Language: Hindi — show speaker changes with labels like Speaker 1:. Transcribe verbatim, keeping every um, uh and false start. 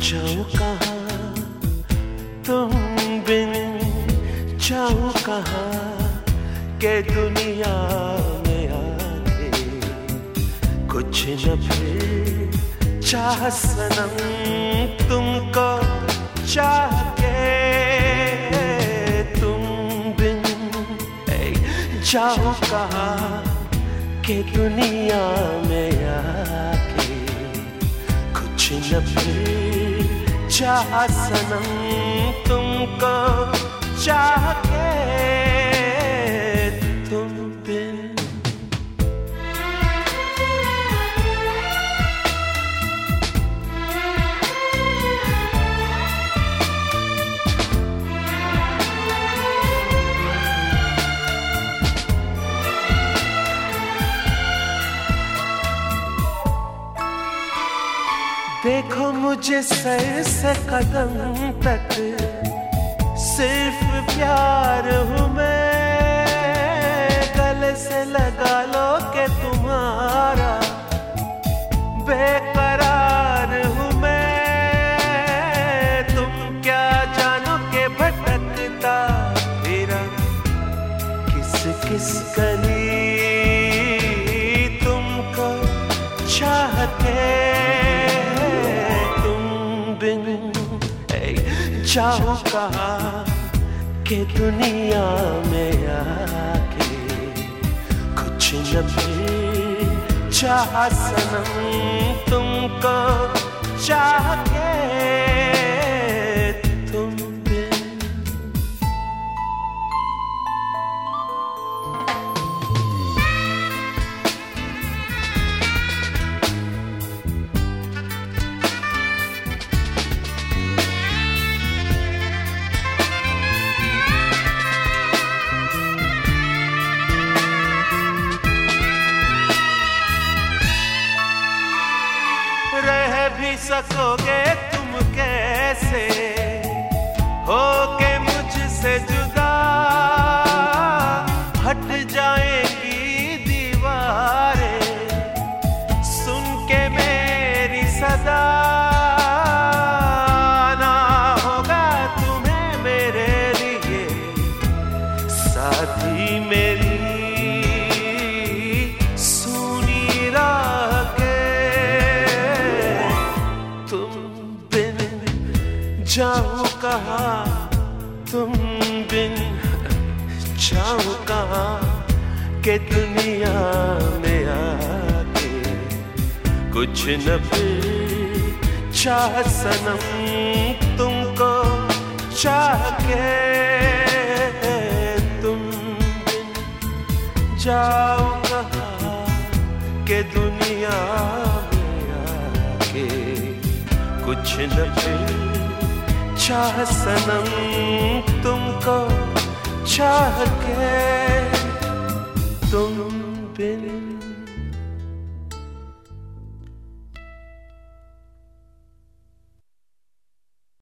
Speaker 1: जाऊं कहाँ तुम बिन, जाऊं कहाँ के दुनिया में आके कुछ न फिर चाह सनम तुमको चाह के, तुम बिन जाऊं कहाँ के दुनिया में आके कुछ न फिर चाह सनम तुमको चाह के, तुम बिन। देखो मुझे सर से कदम तक सिर्फ प्यार हूँ मैं, गले से लगा लो के तुम्हारा बेकरार हूँ मैं। तुम क्या जानो के भटकता फिरा किस किस गली तुमको चाह के, जाऊं कहाँ के दुनिया में आके कुछ न फिर चाह सनम तुमको चाह के, तुम बिन। रह भी सकोगे तुम कैसे होके मुझसे जुदा, हट जाएंगी दीवारें सुन के मेरी सदा, ना होगा तुम्हें मेरे लिए साथी मेरी सुनी राह के, जाऊं कहाँ तुम बिन, जाऊं कहाँ के दुनिया में आके कुछ न फिर चाह सनम तुमको चाह के, तुम बिन जाऊं कहाँ के दुनिया में आके कुछ न फिर चाह सनम तुमको चाह के, तुम बिन।